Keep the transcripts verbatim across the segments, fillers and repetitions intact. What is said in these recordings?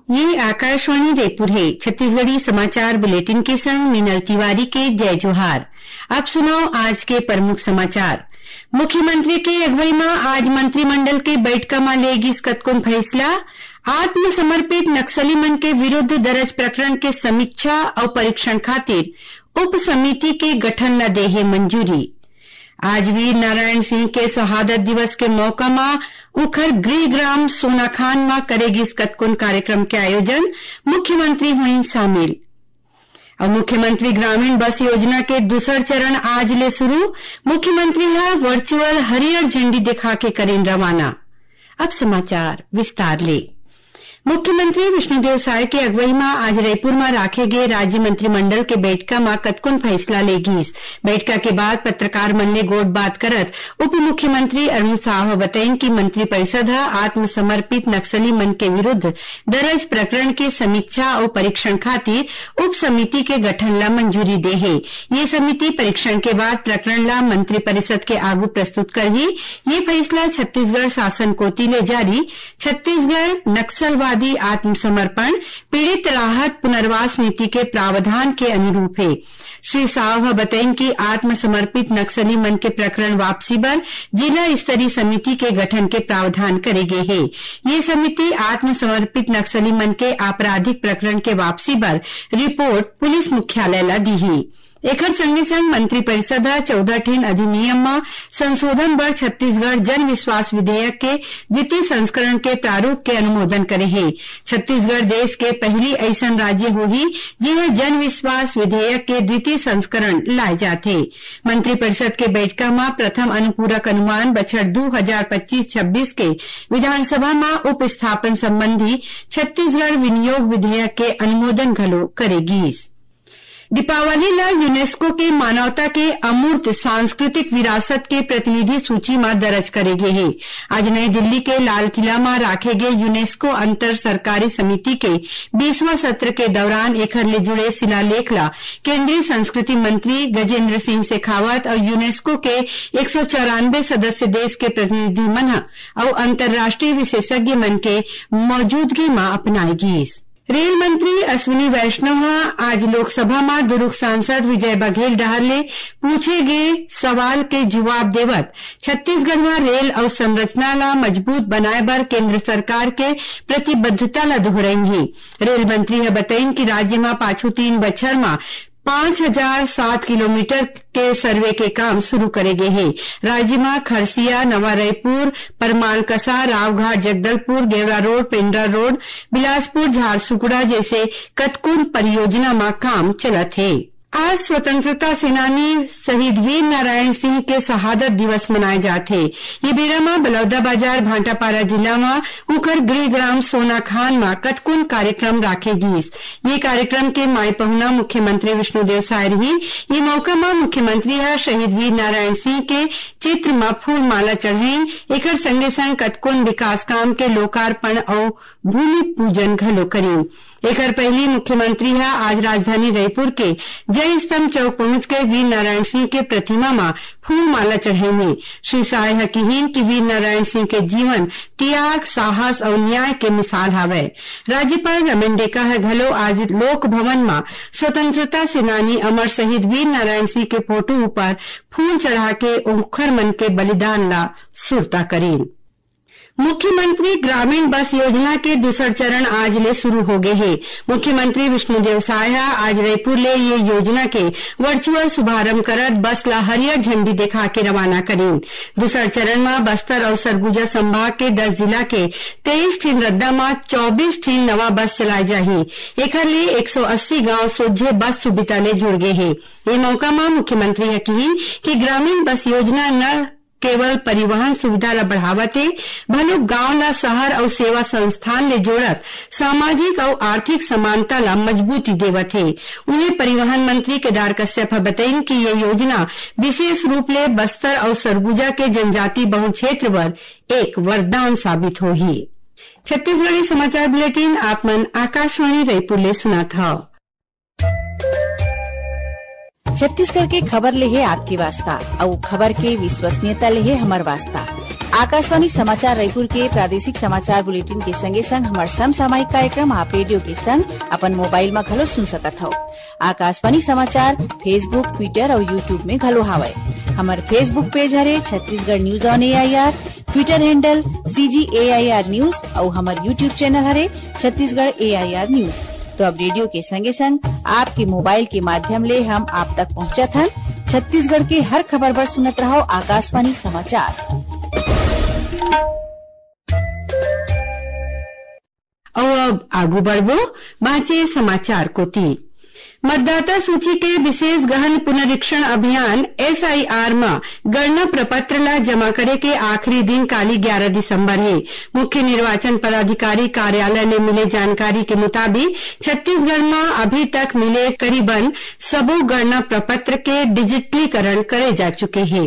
ये आकाशवाणी जयपुर है। छत्तीसगढ़ी समाचार बुलेटिन के संग मीनल तिवारी के जय जोहार। अब सुनो आज के प्रमुख समाचार। मुख्यमंत्री के अगुवाई में आज मंत्रिमंडल के बैठक में लेगी कतकोन फैसला। आत्मसमर्पित नक्सली मन के विरुद्ध दर्ज प्रकरण के समीक्षा और परीक्षण खातिर उप समिति के गठन ला देहे मंजूरी। आज वीर नारायण सिंह के शहादत दिवस के मौका में उखर गृह ग्राम सोनाखान में करेगी कतकोन कार्यक्रम के आयोजन। मुख्यमंत्री हुई शामिल। और मुख्यमंत्री ग्रामीण बस योजना के दूसर चरण आज ले शुरू। मुख्यमंत्री है वर्चुअल हरियर झंडी दिखा के करें रवाना। अब समाचार विस्तार ले। मुख्यमंत्री विष्णुदेव साय के अगुवाई में आज रायपुर में राखे गए राज्य मंत्रिमंडल के बैठक में कतकोन फैसला लेगी। बैठक के बाद पत्रकार मन ले गोट बात करत उप मुख्यमंत्री अरुण साह बताइन कि मंत्रिपरिषद आत्मसमर्पित नक्सली मन के विरुद्ध दर्ज प्रकरण के समीक्षा और परीक्षण खातिर उप समिति के गठन ला मंजूरी दे है। ये समिति परीक्षण के बाद प्रकरण ला मंत्रिपरिषद के आगू प्रस्तुत करही। ये फैसला छत्तीसगढ़ शासन कोती ले जारी छत्तीसगढ़ नक्सलवाद आत्मसमर्पण पीड़ित राहत पुनर्वास नीति के प्रावधान के अनुरूप है। श्री साव बताएं कि आत्मसमर्पित नक्सली मन के प्रकरण वापसी पर जिला स्तरीय समिति के गठन के प्रावधान करे गए है। ये समिति आत्मसमर्पित नक्सली मन के आपराधिक प्रकरण के वापसी पर रिपोर्ट पुलिस मुख्यालय ला दी है। एकर संगे संग मंत्रिपरिषद चौदह ठीन अधिनियम में संशोधन बर छत्तीसगढ़ जन विश्वास विधेयक के द्वितीय संस्करण के प्रारूप के अनुमोदन करे है। छत्तीसगढ़ देश के पहली ऐसन राज्य होही जिहे जन विश्वास विधेयक के द्वितीय संस्करण लाए जाथे। मंत्रिपरिषद के बैठक में प्रथम अनुपूरक अनुमान बछर दो हजार पच्चीस छब्बीस के विधानसभा में उप स्थापन संबंधी छत्तीसगढ़ विनियोग विधेयक के अनुमोदन घलो करेगी। दीपावली ला यूनेस्को के मानवता के अमूर्त सांस्कृतिक विरासत के प्रतिनिधि सूची में दर्ज करे गए है। आज नई दिल्ली के लाल किला में राखे गए यूनेस्को अंतर सरकारी समिति के बीसवां सत्र के दौरान एखर ले जुड़े शिलालेख ला केंद्रीय संस्कृति मंत्री गजेंद्र सिंह शेखावत और यूनेस्को के एक सौ चौरानवे सदस्य देश के प्रतिनिधि मन और अंतर्राष्ट्रीय विशेषज्ञ मन के मौजूदगी में अपनाएगी। रेल मंत्री अश्विनी वैष्णव आज लोकसभा में दुर्ग सांसद विजय बघेल डहर ले पूछे गए सवाल के जवाब देवत छत्तीसगढ़ में रेल अवसंरचना ला मजबूत बनाए बर केंद्र सरकार के प्रतिबद्धता ला दोहराई। रेल मंत्री है बताइन कि राज्य में पाछू तीन बछर में पांच हजार सात किलोमीटर के सर्वे के काम शुरू करे गए हैं। राज्य में खरसिया, नवा रायपुर, परमालकसा, रावघाट, जगदलपुर, गेवरा रोड, पेंड्रा रोड, बिलासपुर, झारसुगुड़ा जैसे कतकोन परियोजना में काम चलत है। आज स्वतंत्रता सेनानी शहीद वीर नारायण सिंह के शहादत दिवस मनाए जाते। ये बेरा में बलौदाबाजार भाटापारा जिला में उखर गृह ग्राम सोनाखान में कतकोन कार्यक्रम राखेगी। ये कार्यक्रम के माई पहुना मुख्यमंत्री विष्णुदेव साय रही। ये मौका में मुख्यमंत्री है शहीद वीर नारायण सिंह के चित्र में फूल माला चढ़ाई। एकर संगे संग कतकोन विकास काम के लोकार्पण और भूमि पूजन घलो करी। एकर पहली मुख्यमंत्री है आज राजधानी रायपुर के जय स्तंभ चौक पहुंच के वीर नारायण सिंह के प्रतिमा में फूल माला चढ़ाई। श्री साय है कहीन कि वीर नारायण सिंह के जीवन त्याग, साहस और न्याय के मिसाल हवे। राज्यपाल रमन डेका है घलो आज लोक भवन में स्वतंत्रता सेनानी अमर शहीद वीर नारायण सिंह के फोटो ऊपर फूल चढ़ा के उखर मन के बलिदान ला सुरता करीन। मुख्यमंत्री ग्रामीण बस योजना के दूसर चरण आज ले शुरू हो गए है। मुख्यमंत्री विष्णुदेव साय आज रायपुर ले ये योजना के वर्चुअल शुभारंभ करत बस ला हरियर झंडी दिखा के रवाना करीन। दूसर चरण में बस्तर और सरगुजा संभाग के दस जिला के तेईस ठीन रद्दा में चौबीस ठीन नवा बस चलाए जाही। एकर ले एक सौ अस्सी गांव सोझे बस सुविधा ले जुड़ गए है। ये मौका में मुख्यमंत्री है कही कि ग्रामीण बस योजना न केवल परिवहन सुविधा ला बढ़ावत है भलो गांव ला शहर और सेवा संस्थान ले जोड़त सामाजिक और आर्थिक समानता ला मजबूती देवत है। उन्हें परिवहन मंत्री केदार कश्यप बताइन कि ये योजना विशेष रूप ले बस्तर और सरगुजा के जनजाति बहुल क्षेत्र पर एक वरदान साबित होही। छत्तीसगढ़ी समाचार बुलेटिन आपमन आकाशवाणी रायपुर ले सुना था। छत्तीसगढ़ के खबर ले है आपके वास्ता और खबर के विश्वसनीयता ले है हमार वास्ता। आकाशवाणी समाचार रायपुर के प्रादेशिक समाचार बुलेटिन के संगे संग हमार समसामयिक कार्यक्रम आप रेडियो के संग अपन मोबाइल में घलो सुन सकत हो। आकाशवाणी समाचार फेसबुक, ट्विटर और यूट्यूब में घलो हावय। हमार फेसबुक पेज हरे Chhattisgarh news on A I R, Twitter handle C G A I R news और हमार यूट्यूब चैनल हरे छत्तीसगढ़ ए आई आर न्यूज। तो अब रेडियो के संगे संग आपके मोबाइल के माध्यम ले हम आप तक पहुंचत हन। छत्तीसगढ़ के हर खबर पर सुनत रहो आकाशवाणी समाचार। और अब आगू बढ़बो बाँचे समाचार कोती। मतदाता सूची के विशेष गहन पुनरीक्षण अभियान एस आई आर में गणना प्रपत्र ला जमा करे के आखिरी दिन काली ग्यारह दिसंबर है। मुख्य निर्वाचन पदाधिकारी कार्यालय ने मिले जानकारी के मुताबिक छत्तीसगढ़ में अभी तक मिले करीबन सबो गणना प्रपत्र के डिजिटलीकरण करे जा चुके हैं।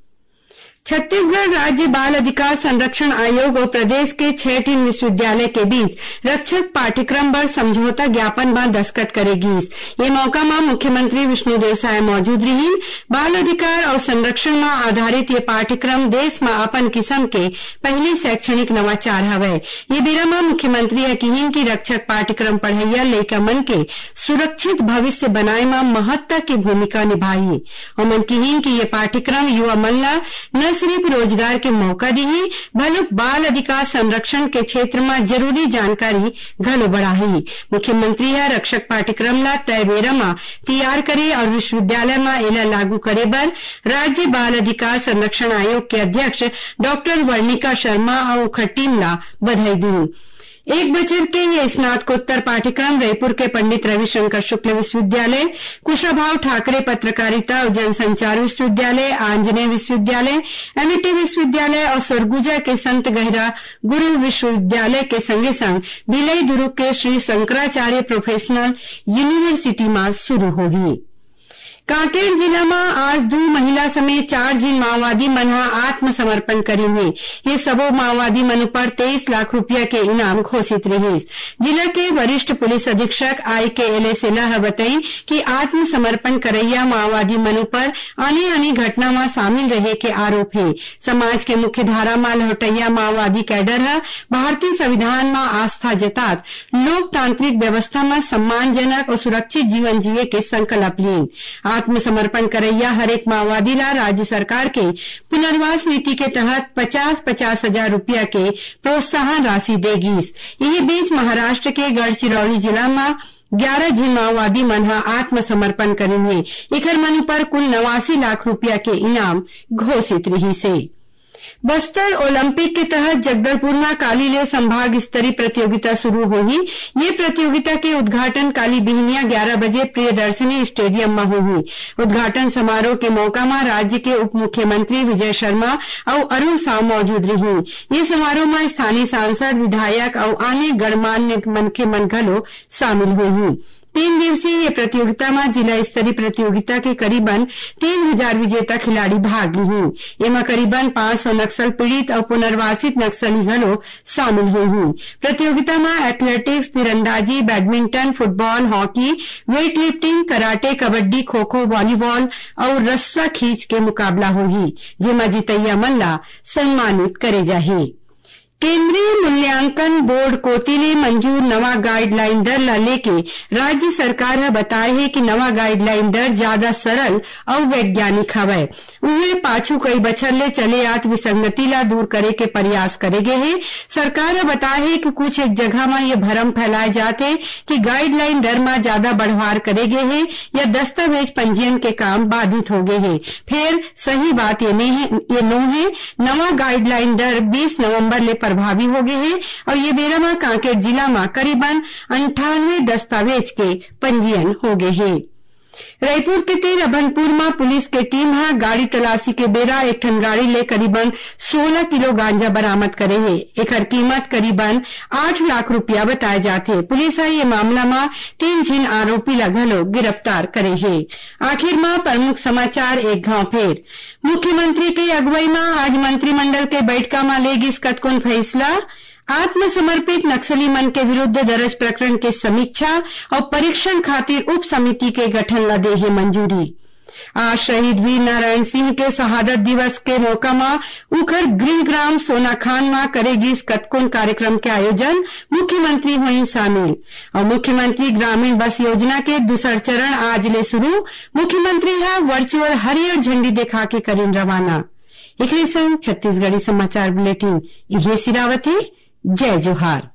छत्तीसगढ़ राज्य बाल अधिकार संरक्षण आयोग और प्रदेश के छह टीन विश्वविद्यालय के बीच रक्षक पाठ्यक्रम पर समझौता ज्ञापन में दस्तखत करेगी। ये मौका में मुख्यमंत्री विष्णुदेव साय मौजूद रही। बाल अधिकार और संरक्षण में आधारित ये पाठ्यक्रम देश में अपन किस्म के पहले शैक्षणिक नवाचार हवे। ये बेरा में मुख्यमंत्री कही कि रक्षक पाठ्यक्रम पढ़ैया लइका मन के सुरक्षित भविष्य बनाए में महत्ता की भूमिका निभाई। उमन कही कि ये पाठ्यक्रम युवा मन ला न सिर्फ रोजगार के मौका दी, बल्कि बाल अधिकार संरक्षण के क्षेत्र में जरूरी जानकारी घलो बढ़ाई। मुख्यमंत्री है रक्षक पाठ्यक्रम ला तय बेरा में तैयार करे और विश्वविद्यालय में एला लागू करे बर राज्य बाल अधिकार संरक्षण आयोग के अध्यक्ष डॉक्टर वर्णिका शर्मा और उखर टीम ला बधाई दी। एक बछर के ये स्नातकोत्तर पाठ्यक्रम रायपुर के पंडित रविशंकर शुक्ल विश्वविद्यालय, कुशाभाऊ ठाकरे पत्रकारिता और जनसंचार विश्वविद्यालय, आंजनेय विश्वविद्यालय, एमईटी विश्वविद्यालय और सरगुजा के संत गहरा गुरु विश्वविद्यालय के संगे संग भिलाई दुर्ग के श्री शंकराचार्य प्रोफेशनल यूनिवर्सिटी में शुरू होगी। कांकेर जिला में आज दो महिला समेत चार जिन माओवादी मन आत्मसमर्पण करी हुई। ये सबो माओवादी मन पर तेईस लाख रुपया के इनाम घोषित रही। जिला के वरिष्ठ पुलिस अधीक्षक आई के एल एस एला बताई कि आत्मसमर्पण करैया माओवादी मन पर आने आने घटना में शामिल रहे के आरोप है। समाज के मुख्य धारा में लौटैया माओवादी कैडर है भारतीय संविधान में आस्था जतात लोकतांत्रिक व्यवस्था में सम्मानजनक और सुरक्षित जीवन जिये के संकल्प लीन। आत्मसमर्पण करैया हरेक माओवादी ला राज्य सरकार के पुनर्वास नीति के तहत पचास पचास हजार रूपया के प्रोत्साहन राशि देगी। यही बीच महाराष्ट्र के गढ़चिरौली जिला में ग्यारह जिन माओवादी मन आत्मसमर्पण करेंगे। इखर मन पर कुल नवासी लाख रुपया के इनाम घोषित रही से। बस्तर ओलंपिक के तहत जगदलपुर में कालीले संभाग स्तरीय प्रतियोगिता शुरू होगी। ये प्रतियोगिता के उद्घाटन काली बिहनिया ग्यारह बजे प्रियदर्शनी स्टेडियम में होगी। उद्घाटन समारोह के मौका में राज्य के उप मुख्यमंत्री विजय शर्मा और अरुण साव मौजूद रही। ये समारोह में स्थानीय सांसद, विधायक और अन्य गणमान्य मन के मन घलो शामिल हुई। तीन दिवसीय ये प्रतियोगिता में जिला स्तरीय प्रतियोगिता के करीबन तीन हजार विजेता खिलाड़ी भाग ली। इमा करीबन पांच सौ नक्सल पीड़ित और पुनर्वासित नक्सली घलो शामिल हुई। प्रतियोगिता में एथलेटिक्स, तीरंदाजी, badminton, football, hockey, weight lifting, karate, kabaddi, kho kho, volleyball और रस्सा खींच के मुकाबला होगी, जेमा जीतैया मन ला सम्मानित करे जाही। केंद्रीय मूल्यांकन बोर्ड कोती ले मंजूर नवा गाइडलाइन दर ला लेके राज्य सरकार है बताए है कि नवा गाइडलाइन दर ज्यादा सरल और वैज्ञानिक हवै। उहे पाछू कई बछर ले चले आत विसंगति ला दूर करे के प्रयास करे गए है। सरकार है बताए है कि कुछ एक जगह में ये भरम फैलाए जाते कि गाइडलाइन दर में ज्यादा बढ़वार करे गए है या दस्तावेज पंजीयन के काम बाधित हो गए है। फिर सही बात ये नहीं है, ये नो है। नवा गाइडलाइन दर बीस नवम्बर ले प्रभावी हो गए हैं और ये बेरा में कांकेर जिला में करीबन अंठानवे दस्तावेज के पंजीयन हो गए हैं। रायपुर के तेर अभनपुर में पुलिस के टीम हा गाड़ी तलाशी के बेरा एक ठन गाड़ी ले करीबन सोलह किलो गांजा बरामद करे है। एकर कीमत करीबन आठ लाख रुपया बताए जाते। पुलिस हा ये मामला में तीन झीन आरोपी ला घलो गिरफ्तार करे है। आखिर में प्रमुख समाचार एक घाव फेर। मुख्यमंत्री के अगुवाई में आज मंत्रिमंडल के बैठका में लेगिस कतकोन फैसला। आत्मसमर्पित नक्सली मन के विरुद्ध दर्ज प्रकरण के समीक्षा और परीक्षण खातिर उप समिति के गठन ला दे है मंजूरी। आज शहीद वीर नारायण सिंह के शहादत दिवस के मौका में उखर गृह ग्राम सोनाखान में करेगी कतकोन कार्यक्रम के आयोजन मुख्यमंत्री हुई शामिल और मुख्यमंत्री ग्रामीण बस योजना के दूसर चरण आज ले शुरू। मुख्यमंत्री है वर्चुअल हरियर झंडी दिखा के करीन रवाना। एक संग छत्तीसगढ़ी समाचार बुलेटिन ये सिरावत है। जय जोहार।